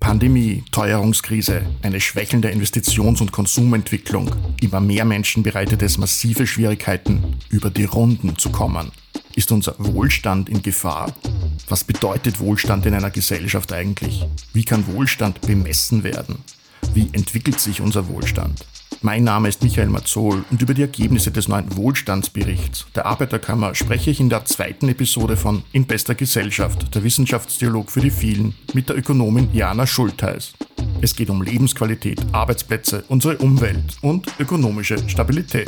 Pandemie, Teuerungskrise, eine schwächelnde Investitions- und Konsumentwicklung. Immer mehr Menschen bereitet es massive Schwierigkeiten, über die Runden zu kommen. Ist unser Wohlstand in Gefahr? Was bedeutet Wohlstand in einer Gesellschaft eigentlich? Wie kann Wohlstand bemessen werden? Wie entwickelt sich unser Wohlstand? Mein Name ist Michael Mazzol und über die Ergebnisse des neuen Wohlstandsberichts der Arbeiterkammer spreche ich in der 2. Episode von In bester Gesellschaft, der Wissenschaftsdialog für die Vielen, mit der Ökonomin Jana Schultheis. Es geht um Lebensqualität, Arbeitsplätze, unsere Umwelt und ökonomische Stabilität.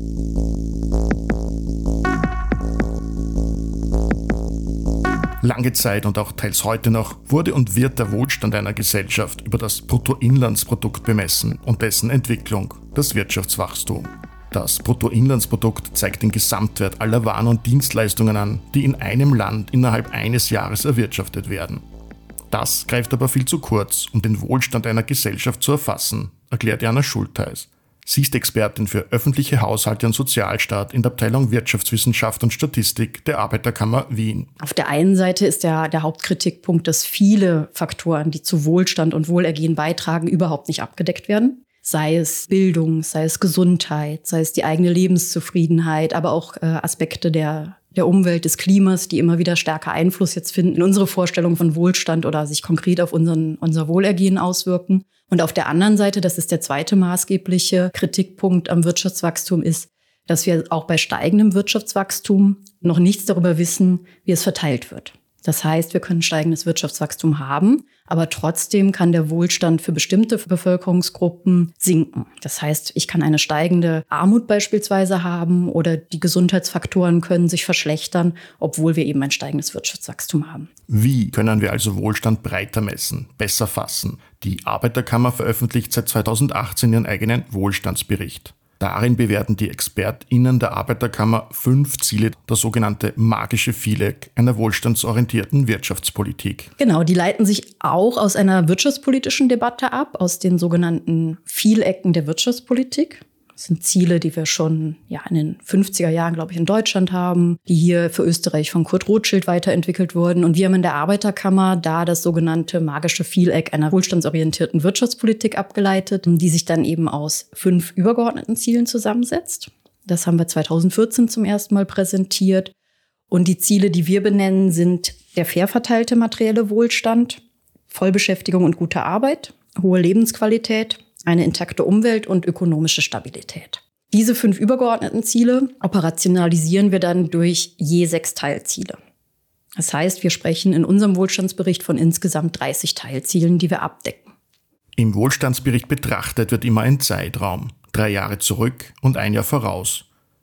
Lange Zeit und auch teils heute noch wurde und wird der Wohlstand einer Gesellschaft über das Bruttoinlandsprodukt bemessen und dessen Entwicklung, das Wirtschaftswachstum. Das Bruttoinlandsprodukt zeigt den Gesamtwert aller Waren und Dienstleistungen an, die in einem Land innerhalb eines Jahres erwirtschaftet werden. Das greift aber viel zu kurz, um den Wohlstand einer Gesellschaft zu erfassen, erklärt Jana Schultheis. Sie ist Expertin für öffentliche Haushalte und Sozialstaat in der Abteilung Wirtschaftswissenschaft und Statistik der Arbeiterkammer Wien. Auf der einen Seite ist der Hauptkritikpunkt, dass viele Faktoren, die zu Wohlstand und Wohlergehen beitragen, überhaupt nicht abgedeckt werden. Sei es Bildung, sei es Gesundheit, sei es die eigene Lebenszufriedenheit, aber auch Aspekte der Umwelt, des Klimas, die immer wieder stärker Einfluss jetzt finden in unsere Vorstellung von Wohlstand oder sich konkret auf unser Wohlergehen auswirken. Und auf der anderen Seite, das ist der zweite maßgebliche Kritikpunkt am Wirtschaftswachstum, ist, dass wir auch bei steigendem Wirtschaftswachstum noch nichts darüber wissen, wie es verteilt wird. Das heißt, wir können steigendes Wirtschaftswachstum haben, aber trotzdem kann der Wohlstand für bestimmte Bevölkerungsgruppen sinken. Das heißt, ich kann eine steigende Armut beispielsweise haben oder die Gesundheitsfaktoren können sich verschlechtern, obwohl wir eben ein steigendes Wirtschaftswachstum haben. Wie können wir also Wohlstand breiter messen, besser fassen? Die Arbeiterkammer veröffentlicht seit 2018 ihren eigenen Wohlstandsbericht. Darin bewerten die ExpertInnen der Arbeiterkammer 5 Ziele, das sogenannte magische Viereck einer wohlstandsorientierten Wirtschaftspolitik. Genau, die leiten sich auch aus einer wirtschaftspolitischen Debatte ab, aus den sogenannten Vielecken der Wirtschaftspolitik. Das sind Ziele, die wir schon in den 50er Jahren, glaube ich, in Deutschland haben, die hier für Österreich von Kurt Rothschild weiterentwickelt wurden. Und wir haben in der Arbeiterkammer da das sogenannte magische Vieleck einer wohlstandsorientierten Wirtschaftspolitik abgeleitet, die sich dann eben aus 5 übergeordneten Zielen zusammensetzt. Das haben wir 2014 zum ersten Mal präsentiert. Und die Ziele, die wir benennen, sind der fair verteilte materielle Wohlstand, Vollbeschäftigung und gute Arbeit, hohe Lebensqualität, eine intakte Umwelt und ökonomische Stabilität. Diese 5 übergeordneten Ziele operationalisieren wir dann durch je 6 Teilziele. Das heißt, wir sprechen in unserem Wohlstandsbericht von insgesamt 30 Teilzielen, die wir abdecken. Im Wohlstandsbericht betrachtet wird immer ein Zeitraum, 3 Jahre zurück und 1 Jahr voraus.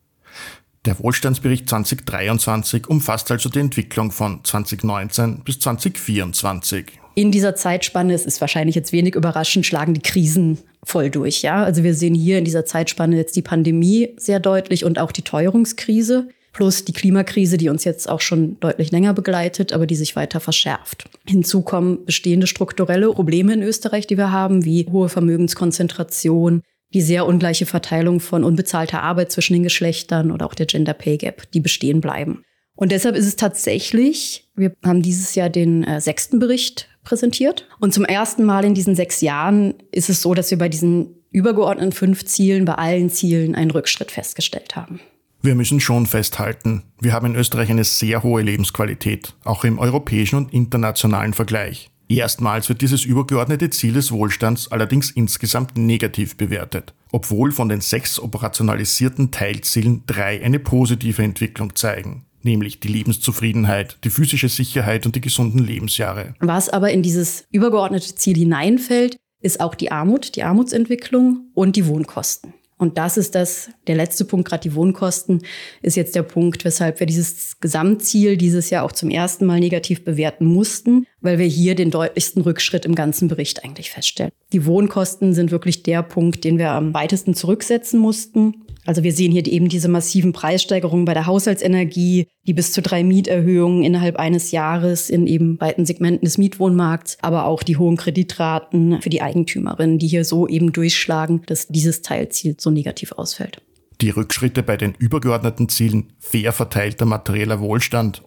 Der Wohlstandsbericht 2023 umfasst also die Entwicklung von 2019 bis 2024. In dieser Zeitspanne, es ist wahrscheinlich jetzt wenig überraschend, schlagen die Krisen voll durch. Ja? Also wir sehen hier in dieser Zeitspanne jetzt die Pandemie sehr deutlich und auch die Teuerungskrise plus die Klimakrise, die uns jetzt auch schon deutlich länger begleitet, aber die sich weiter verschärft. Hinzu kommen bestehende strukturelle Probleme in Österreich, die wir haben, wie hohe Vermögenskonzentration, die sehr ungleiche Verteilung von unbezahlter Arbeit zwischen den Geschlechtern oder auch der Gender Pay Gap, die bestehen bleiben. Und deshalb ist es tatsächlich, wir haben dieses Jahr den 6. Bericht präsentiert. Und zum ersten Mal in diesen 6 Jahren ist es so, dass wir bei diesen übergeordneten 5 Zielen, bei allen Zielen einen Rückschritt festgestellt haben. Wir müssen schon festhalten, wir haben in Österreich eine sehr hohe Lebensqualität, auch im europäischen und internationalen Vergleich. Erstmals wird dieses übergeordnete Ziel des Wohlstands allerdings insgesamt negativ bewertet, obwohl von den 6 operationalisierten Teilzielen 3 eine positive Entwicklung zeigen. Nämlich die Lebenszufriedenheit, die physische Sicherheit und die gesunden Lebensjahre. Was aber in dieses übergeordnete Ziel hineinfällt, ist auch die Armut, die Armutsentwicklung und die Wohnkosten. Und das ist der letzte Punkt, gerade die Wohnkosten, ist jetzt der Punkt, weshalb wir dieses Gesamtziel dieses Jahr auch zum ersten Mal negativ bewerten mussten, weil wir hier den deutlichsten Rückschritt im ganzen Bericht eigentlich feststellen. Die Wohnkosten sind wirklich der Punkt, den wir am weitesten zurücksetzen mussten. Also wir sehen hier eben diese massiven Preissteigerungen bei der Haushaltsenergie, die bis zu 3 Mieterhöhungen innerhalb eines Jahres in eben weiten Segmenten des Mietwohnmarkts, aber auch die hohen Kreditraten für die Eigentümerinnen, die hier so eben durchschlagen, dass dieses Teilziel so negativ ausfällt. Die Rückschritte bei den übergeordneten Zielen fair verteilter materieller Wohlstand und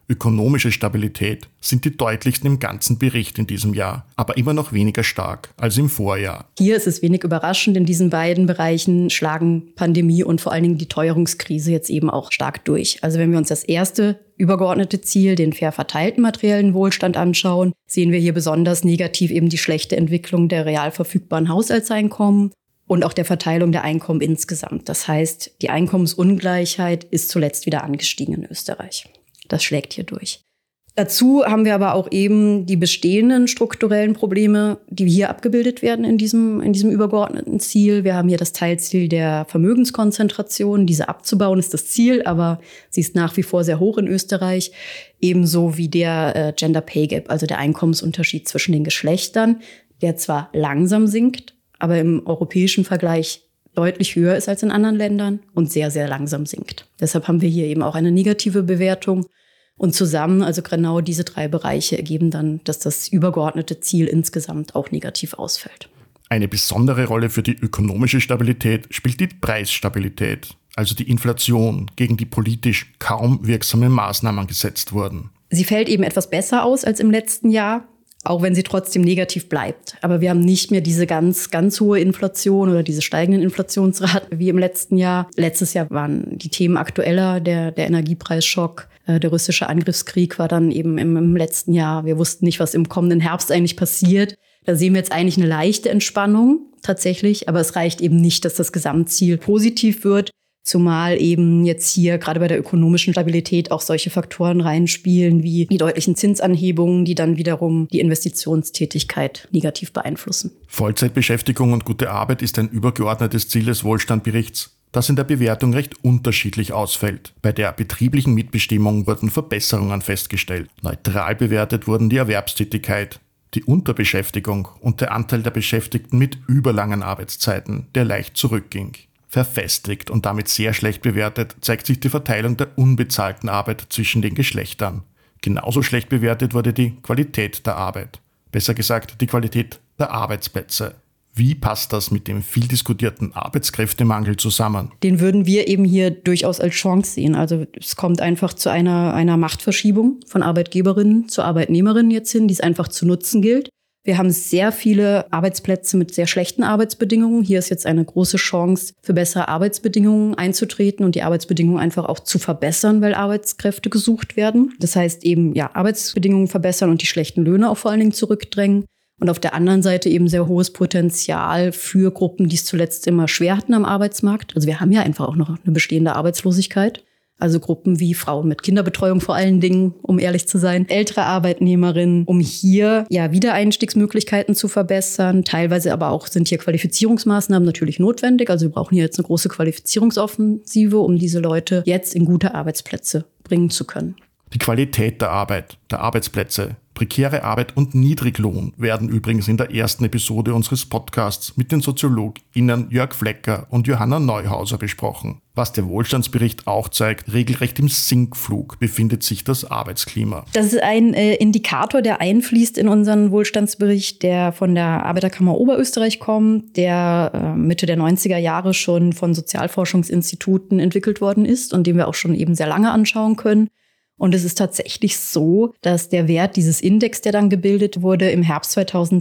ökonomische Stabilität sind die deutlichsten im ganzen Bericht in diesem Jahr, aber immer noch weniger stark als im Vorjahr. Hier ist es wenig überraschend. In diesen beiden Bereichen schlagen Pandemie und vor allen Dingen die Teuerungskrise jetzt eben auch stark durch. Also wenn wir uns das erste übergeordnete Ziel, den fair verteilten materiellen Wohlstand anschauen, sehen wir hier besonders negativ eben die schlechte Entwicklung der real verfügbaren Haushaltseinkommen und auch der Verteilung der Einkommen insgesamt. Das heißt, die Einkommensungleichheit ist zuletzt wieder angestiegen in Österreich. Das schlägt hier durch. Dazu haben wir aber auch eben die bestehenden strukturellen Probleme, die hier abgebildet werden in diesem übergeordneten Ziel. Wir haben hier das Teilziel der Vermögenskonzentration. Diese abzubauen ist das Ziel, aber sie ist nach wie vor sehr hoch in Österreich. Ebenso wie der Gender Pay Gap, also der Einkommensunterschied zwischen den Geschlechtern, der zwar langsam sinkt, aber im europäischen Vergleich deutlich höher ist als in anderen Ländern und sehr, sehr langsam sinkt. Deshalb haben wir hier eben auch eine negative Bewertung. Und zusammen, also genau diese drei Bereiche, ergeben dann, dass das übergeordnete Ziel insgesamt auch negativ ausfällt. Eine besondere Rolle für die ökonomische Stabilität spielt die Preisstabilität, also die Inflation, gegen die politisch kaum wirksame Maßnahmen gesetzt wurden. Sie fällt eben etwas besser aus als im letzten Jahr, auch wenn sie trotzdem negativ bleibt. Aber wir haben nicht mehr diese ganz, ganz hohe Inflation oder diese steigenden Inflationsraten wie im letzten Jahr. Letztes Jahr waren die Themen aktueller, der Energiepreisschock, der russische Angriffskrieg war dann eben im letzten Jahr. Wir wussten nicht, was im kommenden Herbst eigentlich passiert. Da sehen wir jetzt eigentlich eine leichte Entspannung tatsächlich, aber es reicht eben nicht, dass das Gesamtziel positiv wird. Zumal eben jetzt hier gerade bei der ökonomischen Stabilität auch solche Faktoren reinspielen wie die deutlichen Zinsanhebungen, die dann wiederum die Investitionstätigkeit negativ beeinflussen. Vollzeitbeschäftigung und gute Arbeit ist ein übergeordnetes Ziel des Wohlstandberichts, das in der Bewertung recht unterschiedlich ausfällt. Bei der betrieblichen Mitbestimmung wurden Verbesserungen festgestellt. Neutral bewertet wurden die Erwerbstätigkeit, die Unterbeschäftigung und der Anteil der Beschäftigten mit überlangen Arbeitszeiten, der leicht zurückging. Verfestigt und damit sehr schlecht bewertet zeigt sich die Verteilung der unbezahlten Arbeit zwischen den Geschlechtern. Genauso schlecht bewertet wurde die Qualität der Arbeit. Besser gesagt, die Qualität der Arbeitsplätze. Wie passt das mit dem viel diskutierten Arbeitskräftemangel zusammen? Den würden wir eben hier durchaus als Chance sehen. Also es kommt einfach zu einer Machtverschiebung von Arbeitgeberinnen zu Arbeitnehmerinnen jetzt hin, die es einfach zu nutzen gilt. Wir haben sehr viele Arbeitsplätze mit sehr schlechten Arbeitsbedingungen. Hier ist jetzt eine große Chance, für bessere Arbeitsbedingungen einzutreten und die Arbeitsbedingungen einfach auch zu verbessern, weil Arbeitskräfte gesucht werden. Das heißt eben, ja, Arbeitsbedingungen verbessern und die schlechten Löhne auch vor allen Dingen zurückdrängen. Und auf der anderen Seite eben sehr hohes Potenzial für Gruppen, die es zuletzt immer schwer hatten am Arbeitsmarkt. Also wir haben ja einfach auch noch eine bestehende Arbeitslosigkeit. Also Gruppen wie Frauen mit Kinderbetreuung vor allen Dingen, um ehrlich zu sein, ältere Arbeitnehmerinnen, um hier ja Wiedereinstiegsmöglichkeiten zu verbessern. Teilweise aber auch sind hier Qualifizierungsmaßnahmen natürlich notwendig. Also wir brauchen hier jetzt eine große Qualifizierungsoffensive, um diese Leute jetzt in gute Arbeitsplätze bringen zu können. Die Qualität der Arbeit, der Arbeitsplätze, prekäre Arbeit und Niedriglohn werden übrigens in der ersten Episode unseres Podcasts mit den SoziologInnen Jörg Flecker und Johanna Neuhauser besprochen. Was der Wohlstandsbericht auch zeigt, regelrecht im Sinkflug befindet sich das Arbeitsklima. Das ist ein Indikator, der einfließt in unseren Wohlstandsbericht, der von der Arbeiterkammer Oberösterreich kommt, der Mitte der 90er Jahre schon von Sozialforschungsinstituten entwickelt worden ist und den wir auch schon eben sehr lange anschauen können. Und es ist tatsächlich so, dass der Wert dieses Index, der dann gebildet wurde, im Herbst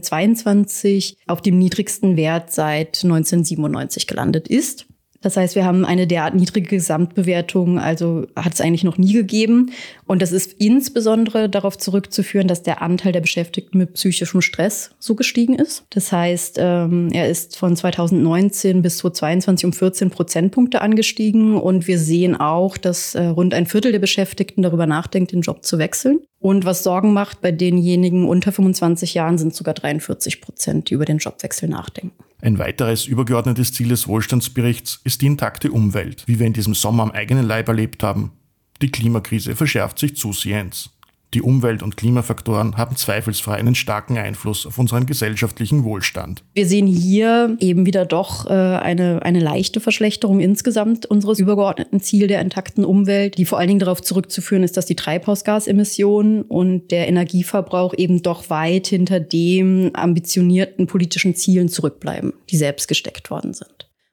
2022 auf dem niedrigsten Wert seit 1997 gelandet ist. Das heißt, wir haben eine derart niedrige Gesamtbewertung, also hat es eigentlich noch nie gegeben. Und das ist insbesondere darauf zurückzuführen, dass der Anteil der Beschäftigten mit psychischem Stress so gestiegen ist. Das heißt, er ist von 2019 bis 2022 um 14 Prozentpunkte angestiegen. Und wir sehen auch, dass rund ein Viertel der Beschäftigten darüber nachdenkt, den Job zu wechseln. Und was Sorgen macht bei denjenigen unter 25 Jahren, sind sogar 43%, die über den Jobwechsel nachdenken. Ein weiteres übergeordnetes Ziel des Wohlstandsberichts ist die intakte Umwelt, wie wir in diesem Sommer am eigenen Leib erlebt haben. Die Klimakrise verschärft sich zusehends. Die Umwelt- und Klimafaktoren haben zweifelsfrei einen starken Einfluss auf unseren gesellschaftlichen Wohlstand. Wir sehen hier eben wieder doch eine leichte Verschlechterung insgesamt unseres übergeordneten Ziels der intakten Umwelt, die vor allen Dingen darauf zurückzuführen ist, dass die Treibhausgasemissionen und der Energieverbrauch eben doch weit hinter dem ambitionierten politischen Zielen zurückbleiben, die selbst gesteckt worden sind.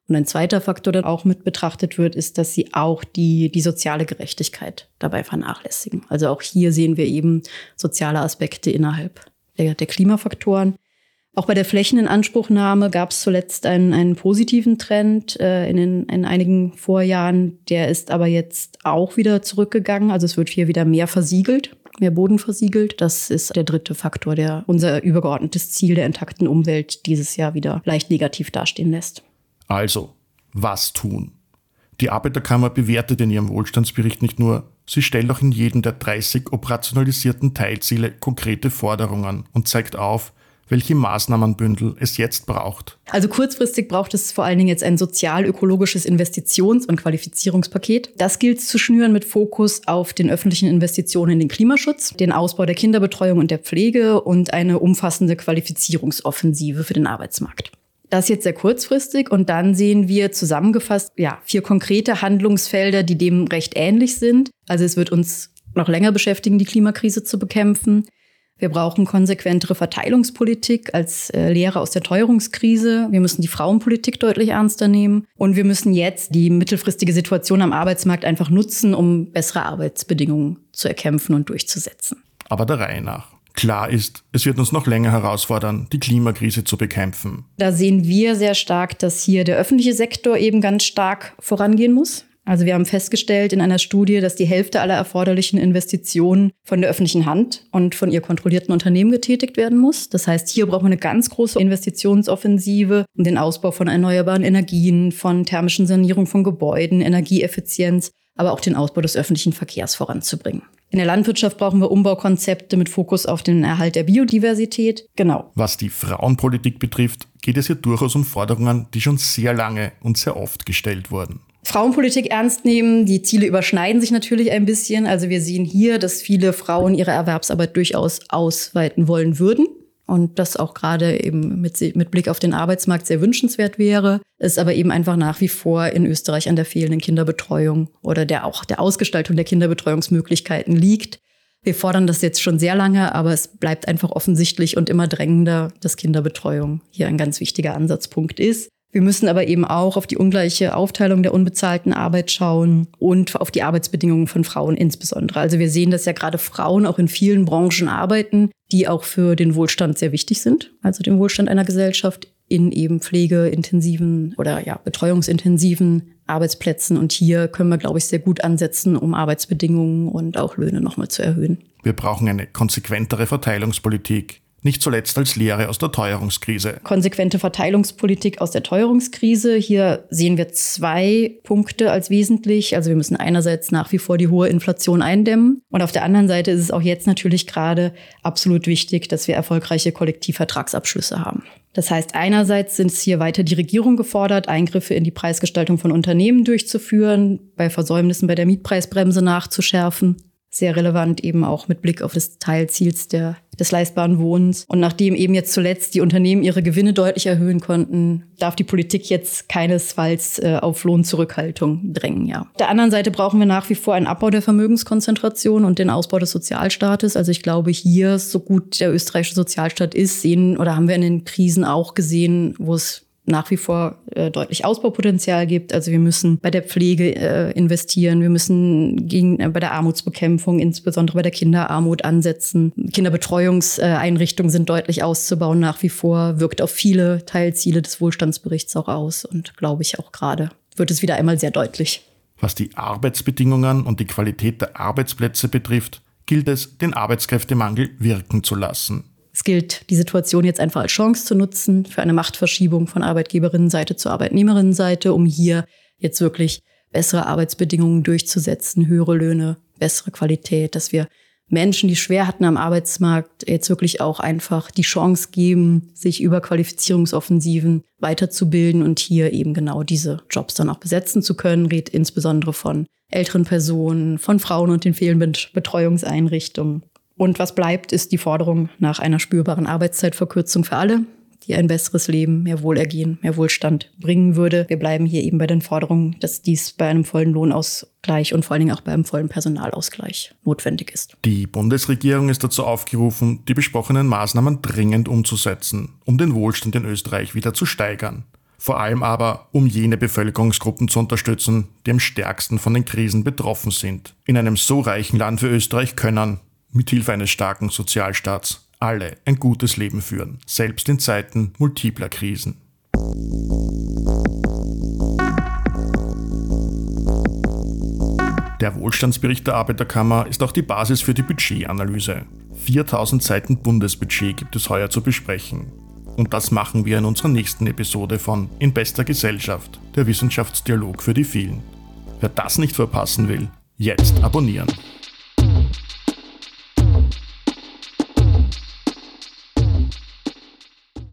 Und ein zweiter Faktor, der auch mit betrachtet wird, ist, dass sie auch die soziale Gerechtigkeit dabei vernachlässigen. Also auch hier sehen wir eben soziale Aspekte innerhalb der Klimafaktoren. Auch bei der Flächeninanspruchnahme gab es zuletzt einen positiven Trend in einigen Vorjahren. Der ist aber jetzt auch wieder zurückgegangen. Also es wird hier wieder mehr versiegelt, mehr Boden versiegelt. Das ist der dritte Faktor, der unser übergeordnetes Ziel der intakten Umwelt dieses Jahr wieder leicht negativ dastehen lässt. Also, was tun? Die Arbeiterkammer bewertet in ihrem Wohlstandsbericht nicht nur, sie stellt auch in jedem der 30 operationalisierten Teilziele konkrete Forderungen und zeigt auf, welche Maßnahmenbündel es jetzt braucht. Also kurzfristig braucht es vor allen Dingen jetzt ein sozial-ökologisches Investitions- und Qualifizierungspaket. Das gilt zu schnüren mit Fokus auf den öffentlichen Investitionen in den Klimaschutz, den Ausbau der Kinderbetreuung und der Pflege und eine umfassende Qualifizierungsoffensive für den Arbeitsmarkt. Das jetzt sehr kurzfristig und dann sehen wir zusammengefasst 4 konkrete Handlungsfelder, die dem recht ähnlich sind. Also es wird uns noch länger beschäftigen, die Klimakrise zu bekämpfen. Wir brauchen konsequentere Verteilungspolitik als Lehre aus der Teuerungskrise. Wir müssen die Frauenpolitik deutlich ernster nehmen. Und wir müssen jetzt die mittelfristige Situation am Arbeitsmarkt einfach nutzen, um bessere Arbeitsbedingungen zu erkämpfen und durchzusetzen. Aber der Reihe nach. Klar ist, es wird uns noch länger herausfordern, die Klimakrise zu bekämpfen. Da sehen wir sehr stark, dass hier der öffentliche Sektor eben ganz stark vorangehen muss. Also wir haben festgestellt in einer Studie, dass die Hälfte aller erforderlichen Investitionen von der öffentlichen Hand und von ihr kontrollierten Unternehmen getätigt werden muss. Das heißt, hier brauchen wir eine ganz große Investitionsoffensive, um den Ausbau von erneuerbaren Energien, von thermischen Sanierung von Gebäuden, Energieeffizienz, aber auch den Ausbau des öffentlichen Verkehrs voranzubringen. In der Landwirtschaft brauchen wir Umbaukonzepte mit Fokus auf den Erhalt der Biodiversität. Genau. Was die Frauenpolitik betrifft, geht es hier durchaus um Forderungen, die schon sehr lange und sehr oft gestellt wurden. Frauenpolitik ernst nehmen. Die Ziele überschneiden sich natürlich ein bisschen. Also wir sehen hier, dass viele Frauen ihre Erwerbsarbeit durchaus ausweiten wollen würden. Und das auch gerade eben mit Blick auf den Arbeitsmarkt sehr wünschenswert wäre. Es aber eben einfach nach wie vor in Österreich an der fehlenden Kinderbetreuung oder der Ausgestaltung der Kinderbetreuungsmöglichkeiten liegt. Wir fordern das jetzt schon sehr lange, aber es bleibt einfach offensichtlich und immer drängender, dass Kinderbetreuung hier ein ganz wichtiger Ansatzpunkt ist. Wir müssen aber eben auch auf die ungleiche Aufteilung der unbezahlten Arbeit schauen und auf die Arbeitsbedingungen von Frauen insbesondere. Also wir sehen, dass ja gerade Frauen auch in vielen Branchen arbeiten, die auch für den Wohlstand sehr wichtig sind, also den Wohlstand einer Gesellschaft in eben pflegeintensiven oder betreuungsintensiven Arbeitsplätzen. Und hier können wir, glaube ich, sehr gut ansetzen, um Arbeitsbedingungen und auch Löhne nochmal zu erhöhen. Wir brauchen eine konsequentere Verteilungspolitik. Nicht zuletzt als Lehre aus der Teuerungskrise. Konsequente Verteilungspolitik aus der Teuerungskrise. Hier sehen wir 2 Punkte als wesentlich. Also wir müssen einerseits nach wie vor die hohe Inflation eindämmen. Und auf der anderen Seite ist es auch jetzt natürlich gerade absolut wichtig, dass wir erfolgreiche Kollektivvertragsabschlüsse haben. Das heißt, einerseits sind es hier weiter die Regierung gefordert, Eingriffe in die Preisgestaltung von Unternehmen durchzuführen, bei Versäumnissen bei der Mietpreisbremse nachzuschärfen. Sehr relevant eben auch mit Blick auf das Teilziels des leistbaren Wohnens. Und nachdem eben jetzt zuletzt die Unternehmen ihre Gewinne deutlich erhöhen konnten, darf die Politik jetzt keinesfalls auf Lohnzurückhaltung drängen. Ja. Auf der anderen Seite brauchen wir nach wie vor einen Abbau der Vermögenskonzentration und den Ausbau des Sozialstaates. Also ich glaube, hier, so gut der österreichische Sozialstaat ist, haben wir in den Krisen auch gesehen, wo es nach wie vor deutlich Ausbaupotenzial gibt. Also wir müssen bei der Pflege investieren, wir müssen bei der Armutsbekämpfung, insbesondere bei der Kinderarmut ansetzen. Kinderbetreuungseinrichtungen sind deutlich auszubauen nach wie vor, wirkt auf viele Teilziele des Wohlstandsberichts auch aus und glaube ich auch gerade wird es wieder einmal sehr deutlich. Was die Arbeitsbedingungen und die Qualität der Arbeitsplätze betrifft, gilt es, den Arbeitskräftemangel wirken zu lassen. Es gilt, die Situation jetzt einfach als Chance zu nutzen für eine Machtverschiebung von Arbeitgeberinnenseite zur Arbeitnehmerinnenseite, um hier jetzt wirklich bessere Arbeitsbedingungen durchzusetzen, höhere Löhne, bessere Qualität, dass wir Menschen, die schwer hatten am Arbeitsmarkt, jetzt wirklich auch einfach die Chance geben, sich über Qualifizierungsoffensiven weiterzubilden und hier eben genau diese Jobs dann auch besetzen zu können. Redet insbesondere von älteren Personen, von Frauen und den fehlenden Betreuungseinrichtungen. Und was bleibt, ist die Forderung nach einer spürbaren Arbeitszeitverkürzung für alle, die ein besseres Leben, mehr Wohlergehen, mehr Wohlstand bringen würde. Wir bleiben hier eben bei den Forderungen, dass dies bei einem vollen Lohnausgleich und vor allen Dingen auch bei einem vollen Personalausgleich notwendig ist. Die Bundesregierung ist dazu aufgerufen, die besprochenen Maßnahmen dringend umzusetzen, um den Wohlstand in Österreich wieder zu steigern. Vor allem aber, um jene Bevölkerungsgruppen zu unterstützen, die am stärksten von den Krisen betroffen sind. In einem so reichen Land wie Österreich können, mithilfe eines starken Sozialstaats, alle ein gutes Leben führen, selbst in Zeiten multipler Krisen. Der Wohlstandsbericht der Arbeiterkammer ist auch die Basis für die Budgetanalyse. 4000 Seiten Bundesbudget gibt es heuer zu besprechen. Und das machen wir in unserer nächsten Episode von In bester Gesellschaft, der Wissenschaftsdialog für die vielen. Wer das nicht verpassen will, jetzt abonnieren.